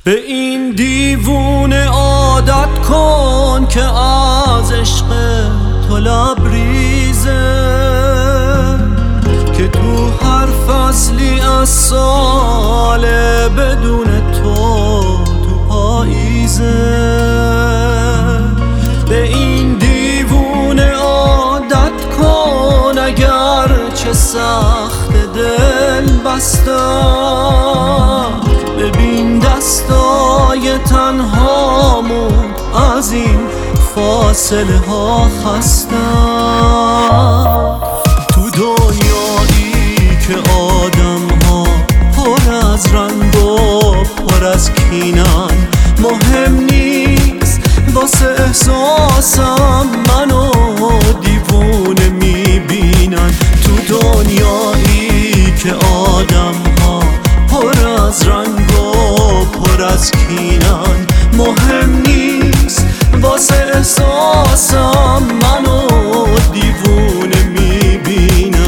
به این دیوونه عادت کن که از عشق تو لبریزه، که تو هر فصلی از سال بدون تو پاییزه. به این دیوونه عادت کن اگر چه سخت دل بستم، ببین دستای تنهامون از این فاصله ها خستم. تو دنیایی که آدم ها پر از رنگ و پر از کینن، مهم نیست واسه احساسم منو دیوونه میبینن. تو دنیایی که آدم ها پر از رنگ و پر از کینن، مهم نیست واسه احساسم منو دیوونه میبینن.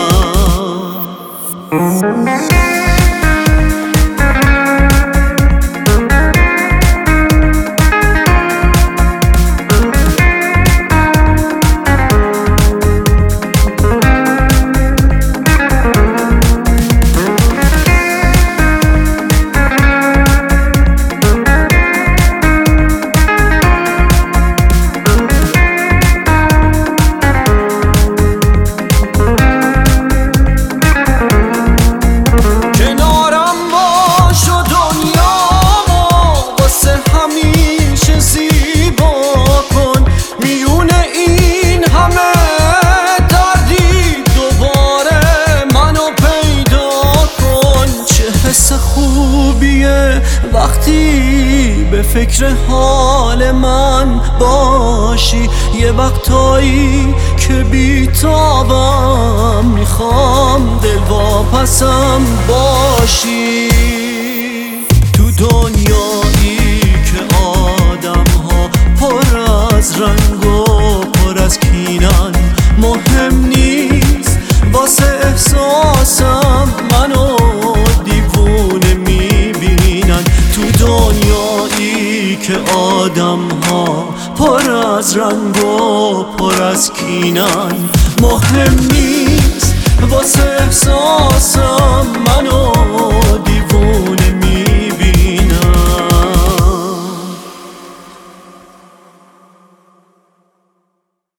وقتی به فکر حال من باشی، یه وقتایی که بی‌تابم میخوام دلواپسم باشی. تو دنیایی که آدم ها پر از رنگ و پر از کینن، مهم نیست واسه احساسم منو دیوونه میبینن. تو دنیایی که آدم ها پر از رنگ و پر از کینن، مهم نیست واسه احساسم منو